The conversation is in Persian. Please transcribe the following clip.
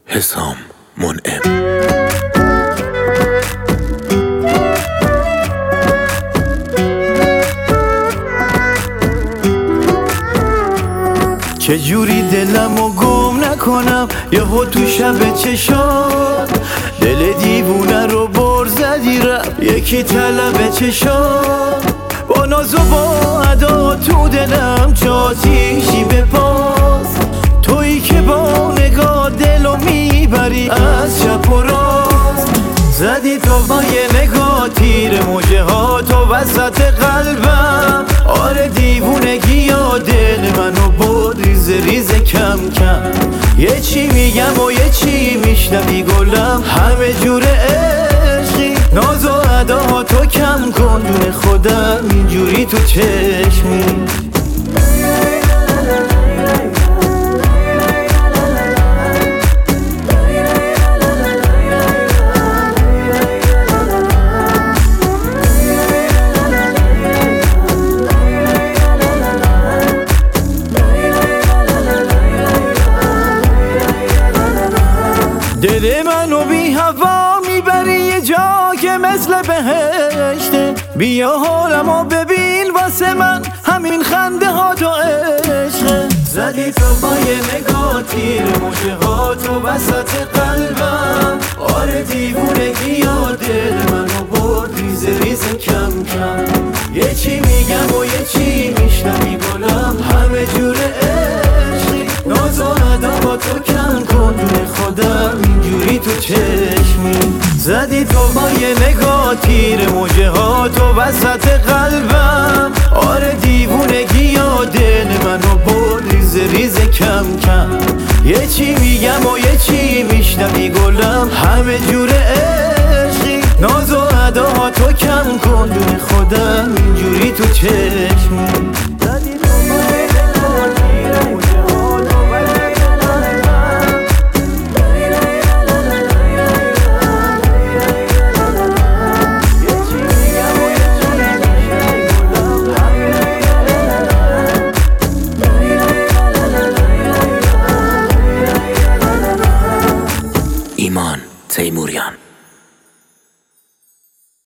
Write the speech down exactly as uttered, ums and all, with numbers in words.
حسام منعم. چجوری دلمو گم نکنم یهو تو شب چشات دل دیوونه رو بر زدی رفت یکی طلب چشات با ناز و با ادا تو دلم چاتیشی بپاس تویی که با نگاه دلو میبری از چپ و راست زدی تو با یه نگاه تیر موجه ها تو وسط قلبم آره دیوونگی یا دل منو بود ریز ریز کم کم یه چی میگم و یه چی میشنوی گلم همه جور عشقی ناز و ادا تو کم کن دون خودم اینجوری تو چشمی دل منو بی هوا میبری یه جا که مثل بهشته بیا حالمو ببین واسه من همین خنده ها تو عشقه زدی تو با یه نگاه تیر موجه ها تو وسط قلبم آره دیوونگی یا دل منو برد ریز ریز کم کم یه چی میگم و یه چی میشنوی گلم همه جور عشقی ناز و ادا تو کم کن دون خودم اینجوری تو چشمی زدی تو با یه نگاه تیر موجه ها تو وسط قلبم آره دیوونگی یا دل منو برد ریز ریز کم کم یه چی میگم و یه